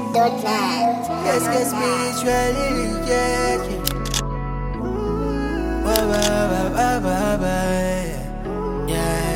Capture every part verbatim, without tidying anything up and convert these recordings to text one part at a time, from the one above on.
dot net. Let's get spiritually, yeah, yeah. Ba, ba, ba, ba, ba, ba, yeah.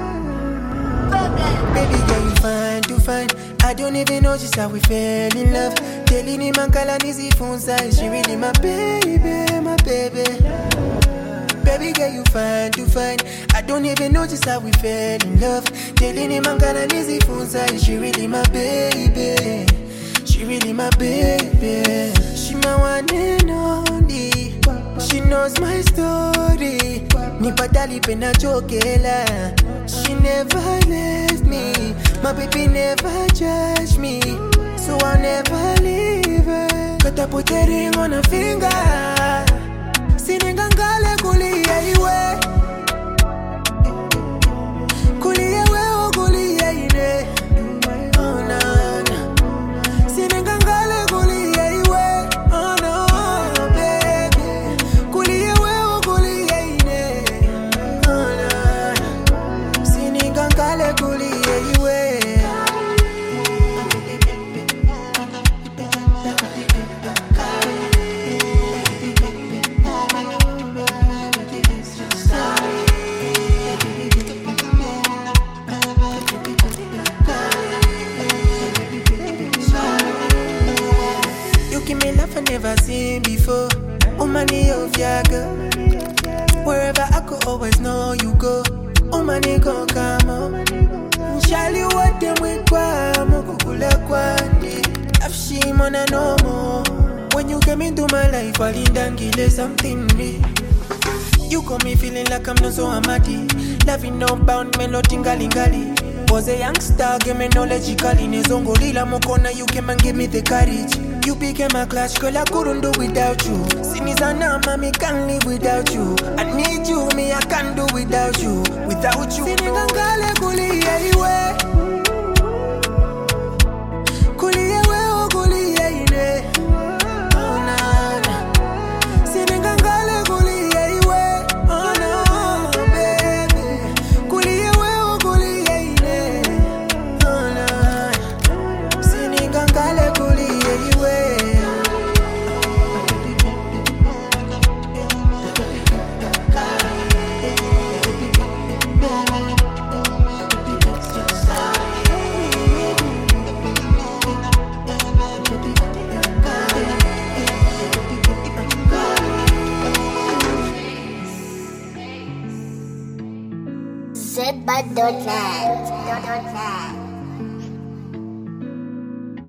Baby girl, you fine, too fine. I don't even know just how we fell in love. Telling him I'm Kalanizi phone size. She really my baby, my baby. Baby girl, you fine, too fine. I don't even know just how we fell in love. Telling him I'm Kalanizi phone size. She really my baby. She really my baby. She my one and only. She knows my story. Nipatali pena chokela. She never left me. My baby never judged me. So I'll never leave her. Kata put a ring on her finger. Siningangale kulia iwe. Kulia we o kulia ine. Oh na na. Siningangale kulia iwe. Oh no baby. Kulia we o kulia ine. Oh na na. Siningangale kulia iwe. Give me love I never seen before. Oh money of ya girl. Wherever I go, always know you go. Oh money go come on. Shally what them we kwa mukukula kwani. I've seen money no more. When you came into my life, walindangile something me. You got me feeling like I'm not so amati. Loving no bound, melody ngalingali. Was a youngster, give me knowledgeically. Nezongolila mokona, you came and give me the courage. You became a clutch, girl, I couldn't do without you. Sinizana, mommy, can't live without you. I need you, me, I can't do without you. Without you, Sinigangale kulia iwe. Kulia we o kulia ine. Oh na na. Sinigangale kulia iwe. Oh no, baby. Kulia we o kulia ine. Oh na na. Sinigangale kulia iwe. Z dot net.